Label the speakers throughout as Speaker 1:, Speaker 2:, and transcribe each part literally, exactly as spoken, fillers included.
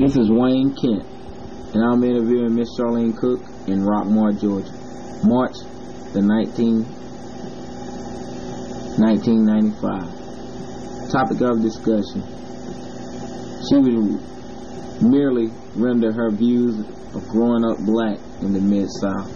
Speaker 1: This is Wayne Kent, and I'm interviewing Miss Charlene Cook in Rockmore, Georgia, March the nineteenth, nineteen ninety-five. Topic of discussion. She would merely render her views of growing up black in the Mid-South.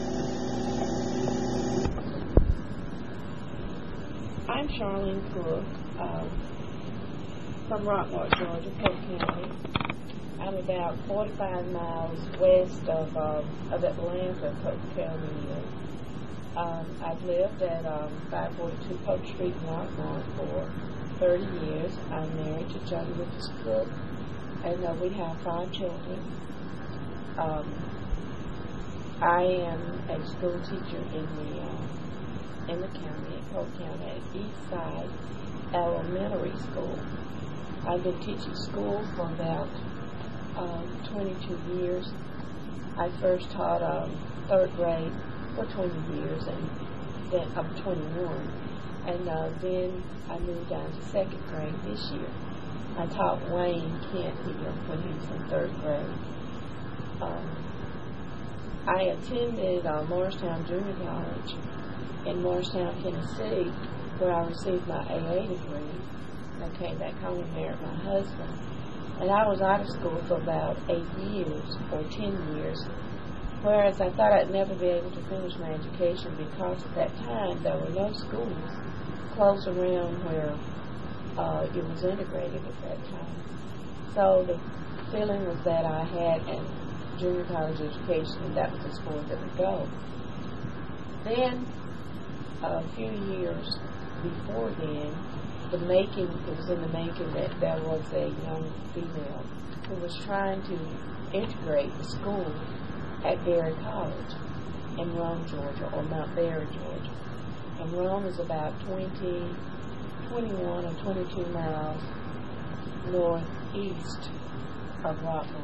Speaker 2: I'm Charlene Cook uh, from Rockmore, Georgia, Polk County. I'm about forty-five miles west of uh, of Atlanta, Polk County. Um, I've lived at um, five forty-two Polk Street in Rockmore for thirty years. I'm married to Johnny Lucas Cook, and uh, we have five children. Um, I am a school teacher in the uh, in the county, in Polk County, at Eastside Elementary School. I've been teaching school for about um, twenty-two years. I first taught um, third grade for twenty years, and then I'm twenty-one, and uh, then I moved down to second grade this year. I taught Wayne Kent here when he was in third grade. Um, I attended uh, Morristown Junior College in Morristown, Tennessee, where I received my A A degree. And I came back home and married my husband. And I was out of school for about eight years or ten years, whereas I thought I'd never be able to finish my education because at that time there were no schools close around where uh, it was integrated at that time. So the feeling was that I had an junior college education, and that was as far as it would go. Then, a few years before then, the making, it was in the making that there was a young female who was trying to integrate the school at Berry College in Rome, Georgia, or Mount Berry, Georgia. And Rome is about twenty, twenty-one or twenty-two miles northeast of Rockmore.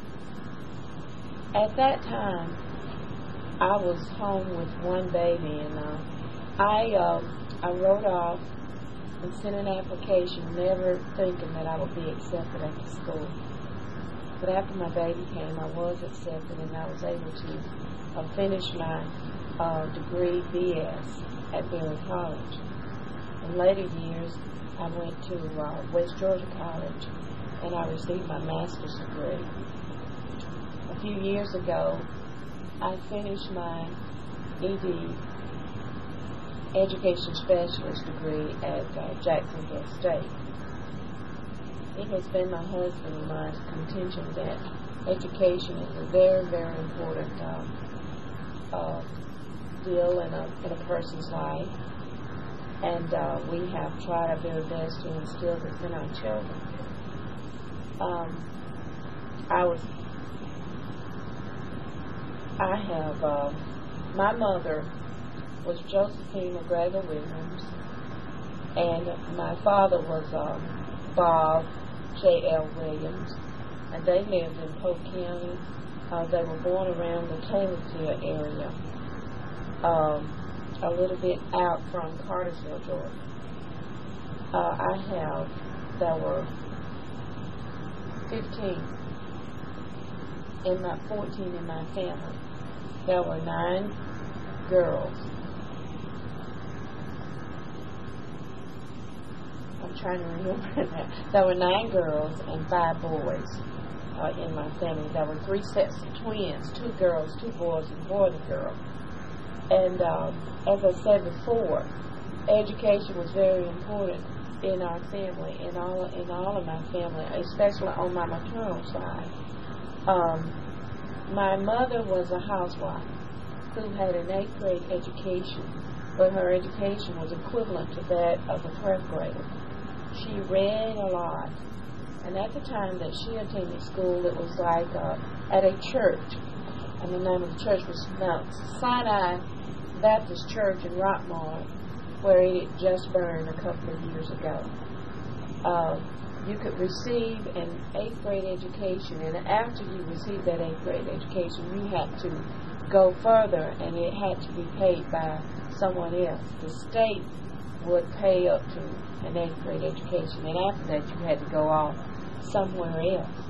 Speaker 2: At that time, I was home with one baby, and uh, I uh, I wrote off and sent an application, never thinking that I would be accepted at the school. But after my baby came, I was accepted, and I was able to uh, finish my uh, degree B S at Berry College. In later years, I went to uh, West Georgia College, and I received my master's degree. A few years ago, I finished my E D Education Specialist degree at uh, Jacksonville State. It has been my husband and my contention that education is a very, very important uh, uh, deal in a, in a person's life, and uh, we have tried our very best to instill this in our children. Um, I was I have, uh, my mother was Josephine McGregor Williams, and my father was um, Bob J L Williams, and they lived in Polk County. Uh, they were born around the Taylorsville area, um, a little bit out from Cartersville, Georgia. Uh, I have, there were fifteen, in my fourteen in my family. There were nine girls. I'm trying to remember that. There were nine girls and five boys uh, in my family. There were three sets of twins, two girls, two boys, and four of the girls. And um, as I said before, education was very important in our family, in all in all of my family, especially on my maternal side. Um, My mother was a housewife who had an eighth grade education, but her education was equivalent to that of a twelfth grader. She read a lot, and at the time that she attended school, it was like uh, at a church, and the name of the church was Mount Sinai Baptist Church in Rockmore, where it just burned a couple of years ago. Uh, You could receive an eighth grade education, and after you received that eighth grade education, you had to go further, and it had to be paid by someone else. The state would pay up to an eighth grade education, and after that you had to go off somewhere else.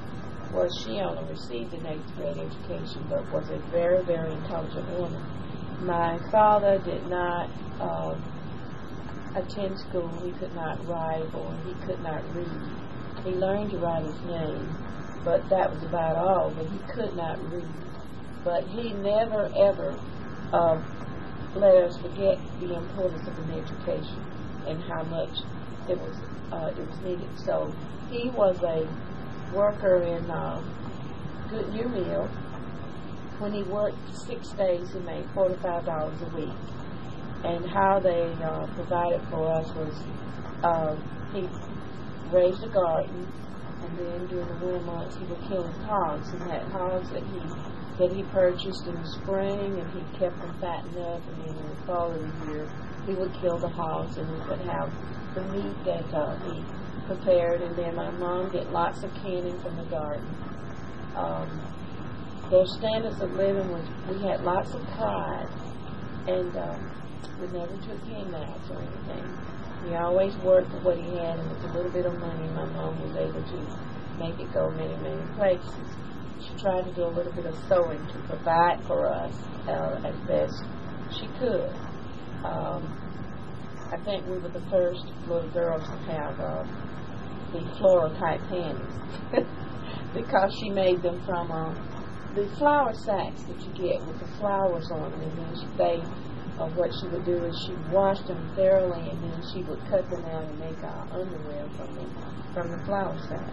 Speaker 2: well, she only received an eighth grade education, but was a very, very intelligent woman. My father did not uh, attend school. He could not write or he could not read. He learned to write his name, but that was about all, but he could not read. But he never, ever uh, let us forget the importance of an education and how much it was uh, it was needed. So he was a worker in uh, Goodyear Mill. When he worked six days, he made forty-five dollars a week. And how they uh, provided for us was uh, he raised a garden, and then during the winter months he would kill his hogs, and had hogs that he that he purchased in the spring, and he kept them fattened up, and then in the fall of the year he would kill the hogs, and we would have the meat that uh, he prepared, and then my mom get lots of canning from the garden. Um, their standards of living was, we had lots of pride, and um, we never took handouts or anything. He always worked for what he had, and with a little bit of money, my mom was able to make it go many, many places. She tried to do a little bit of sewing to provide for us uh, as best she could. Um, I think we were the first little girls to have uh, the floral type panties because she made them from uh, the flour sacks that you get with the flowers on them, and then she, they, uh, what she would do is she washed them thoroughly, and then she would cut them out and make our underwear from the from the flour sack.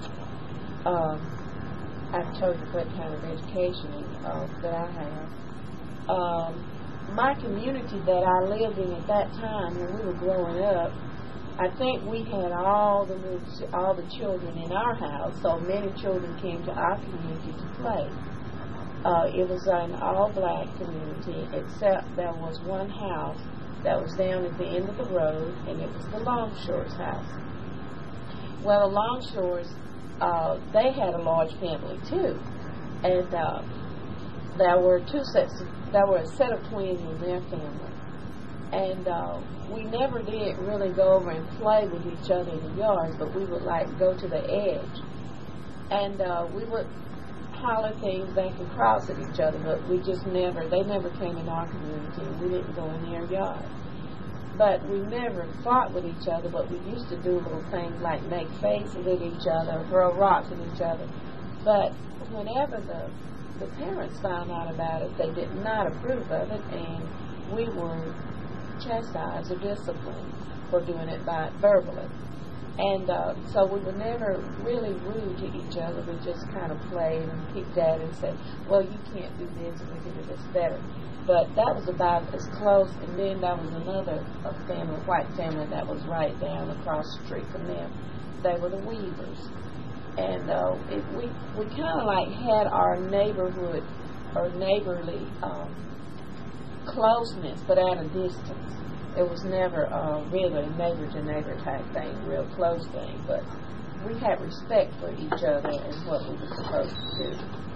Speaker 2: Um, I've told you what kind of education uh, that I have. Um, my community that I lived in at that time when we were growing up, I think we had all the all the children in our house, so many children came to our community to play. Uh, it was an all-black community, except there was one house that was down at the end of the road, and it was the Longshores house. Well, the Longshores, uh, they had a large family too, and uh, there were two sets. Of, there were a set of twins in their family. And uh, we never did really go over and play with each other in the yards, but we would like go to the edge. And uh, we would holler things back and cross at each other, but we just never, they never came in our community, and we didn't go in their yard. But we never fought with each other, but we used to do little things like make faces at each other, throw rocks at each other. But whenever the, the parents found out about it, they did not approve of it, and we were chastised or disciplined for doing it by verbally. And uh, so we were never really rude to each other. We just kind of played and picked at it and said, well, you can't do this and we can do this better. But that was about as close. And then there was another a family, white family that was right down across the street from them. They were the Weavers. And uh, it, we, we kind of like had our neighborhood or neighborly um, closeness, but at a distance. It was never uh, really a neighbor-to-neighbor type thing, real close thing, but we had respect for each other and what we were supposed to do.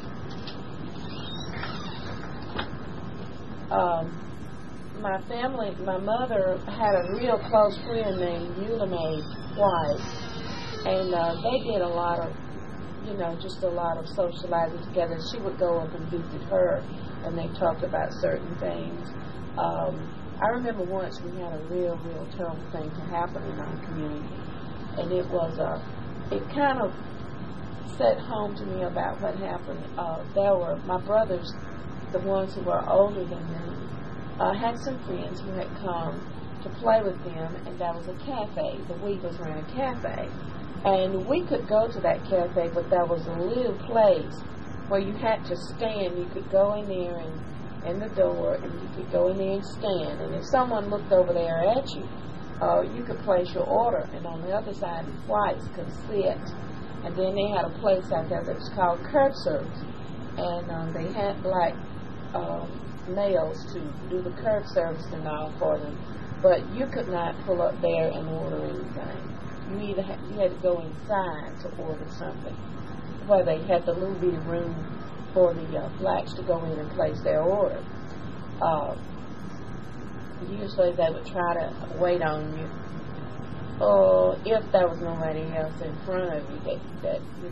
Speaker 2: Um, my family, my mother had a real close friend named Eula Mae White, and uh, they did a lot of, you know, just a lot of socializing together. She would go up and visit her, and they talked about certain things. Um, I remember once we had a real, real terrible thing to happen in our community, and it was, uh, it kind of set home to me about what happened. Uh, there were, my brothers, the ones who were older than me, uh, had some friends who had come to play with them, and there was a cafe. The Weavers ran a cafe, and we could go to that cafe, but there was a little place where you had to stand. You could go in there and in the door, and you could go in there and stand. And if someone looked over there at you, uh, you could place your order. And on the other side, the whites could sit. And then they had a place out there that was called curb service. And um, they had black um, males to do the curb service and all for them. But you could not pull up there and order anything. You either ha- you had to go inside to order something, where they had the little bitty room for the uh, blacks to go in and place their order. Uh, usually they would try to wait on you, or if there was nobody else in front of you that, that you know,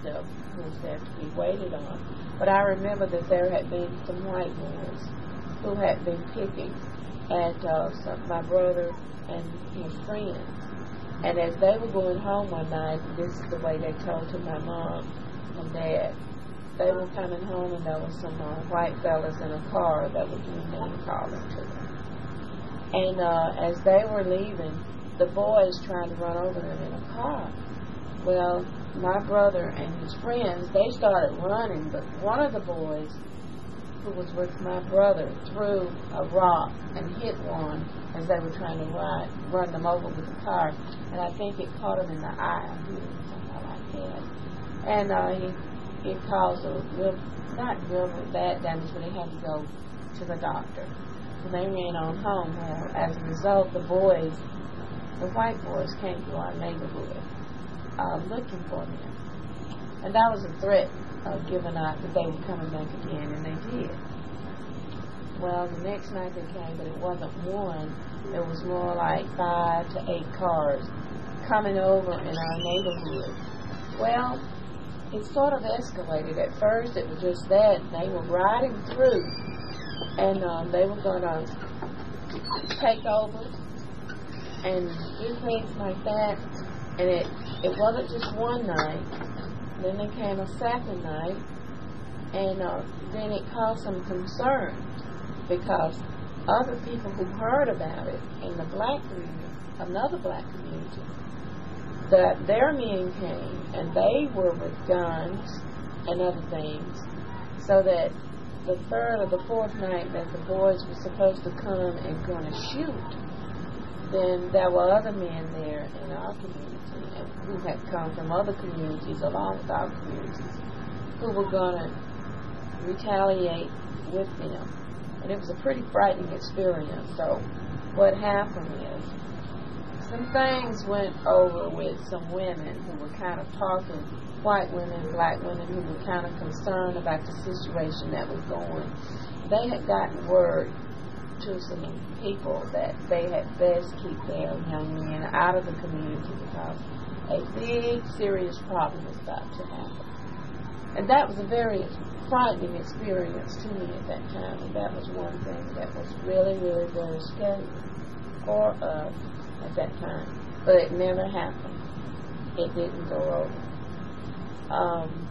Speaker 2: was there to be waited on. But I remember that there had been some white boys who had been picking at uh, some, my brother and his friends. And as they were going home one night, this is the way they told to my mom and dad, they were coming home and there was some uh, white fellas in a car that were doing name calling to them. And uh, as they were leaving, the boys tried to run over them in a car. Well, my brother and his friends, they started running, but one of the boys who was with my brother threw a rock and hit one as they were trying to ride, run them over with the car. And I think it caught him in the eye or something like that. And uh, he, it caused a real, not real bad damage, but he had to go to the doctor. So they ran on home. Well, as a result, the boys, the white boys, came to our neighborhood uh, looking for them. And that was a threat uh, given out that they were coming back again, and they did. Well, the next night they came, but it wasn't one. It was more like five to eight cars coming over in our neighborhood. Well, it sort of escalated. At first, it was just that. They were riding through, and um, they were going to take over and do things like that. And it, it wasn't just one night. Then there came a second night, and uh, then it caused some concern because other people who heard about it in the black community, another black community, that their men came and they were with guns and other things, so that the third or the fourth night that the boys were supposed to come and going to shoot, then there were other men there in our community who had come from other communities along with our communities who were going to retaliate with them. And it was a pretty frightening experience. So what happened is some things went over with some women who were kind of talking, white women, black women, who were kind of concerned about the situation that was going. They had gotten word to some people that they had best keep their young men out of the community because a big, serious problem was about to happen. And that was a very frightening experience to me at that time, and that was one thing that was really, really very scary for us at that time. But it never happened. It didn't go over. Um,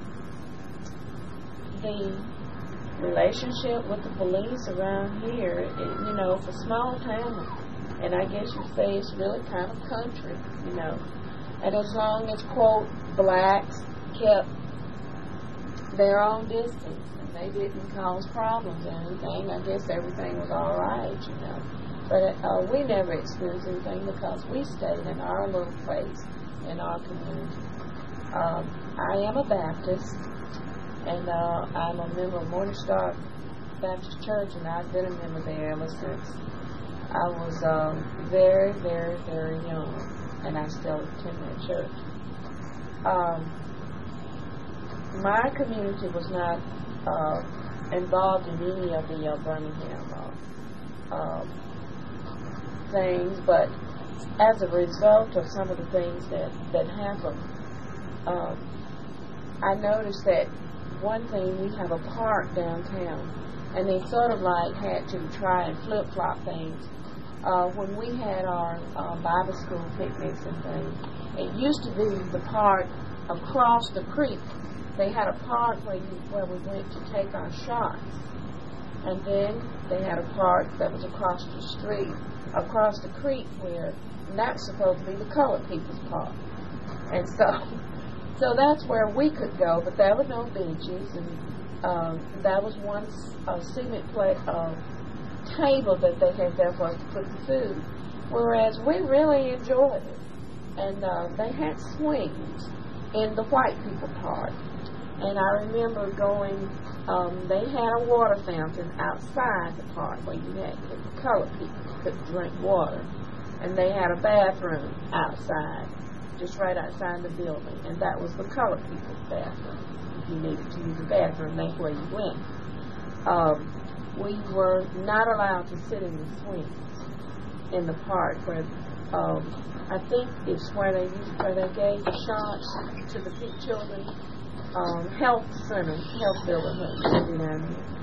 Speaker 2: the relationship with the police around here, it, you know, it's a small town, and I guess you'd say it's really kind of country, you know. And as long as, quote, blacks kept their own distance and they didn't cause problems or anything, I guess everything was all right, you know. But uh, we never experienced anything because we stayed in our little place, in our community. Um, I am a Baptist, and uh, I'm a member of Morning Star Baptist Church, and I've been a member there ever since I was um, very, very, very young, and I still attend that church. Um, my community was not uh, involved in any of the uh, Birmingham uh, uh, things, but as a result of some of the things that, that happened, um, I noticed that one thing, we have a park downtown, and they sort of like had to try and flip-flop things. Uh, when we had our uh, Bible school picnics and things, it used to be the park across the creek. They had a park where, you, where we went to take our shots. And then they had a park that was across the street, across the creek, where, and that was supposed to be the colored people's park. And so, so that's where we could go, but there were no benches, and um, that was one uh, cement plate uh, table that they had there for us to put the food. Whereas we really enjoyed it. And uh, they had swings in the white people park. And I remember going, um, they had a water fountain outside the park where you had, the colored people could drink water. And they had a bathroom outside, just right outside the building. And that was the colored people's bathroom. If you needed to use the bathroom, that's where you went. Um, we were not allowed to sit in the swings in the park where, um, I think it's where they used, where they gave the shots to the children um, health center, health building, what you see down here.